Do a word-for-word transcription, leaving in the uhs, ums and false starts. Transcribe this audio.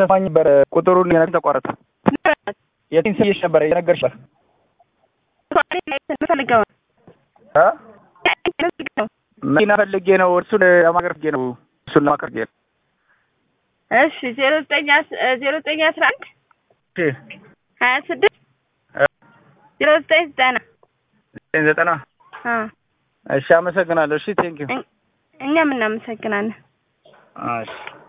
እየተሰማኝ ነበር ቁጥሩን የነገር ተቋረጠ የቲን ሲሽ ነበር የነገርሽ ፈልገው አ መኪና ፈልጌ ነው እሱን ለማገር ፈልጌ ነው እሱን ለማከር ፈልጌ እሺ ዜሮ ዘጠኝ ዜሮ ዘጠኝ አስራ አንድ እሺ ሀያ ስድስት ዜሮ ዘጠኝ ዘጠና ዘጠና አ እሺ አመሰግናለሁ እሺ ቴንክ ዩ እኛም እናመሰግናለን እሺ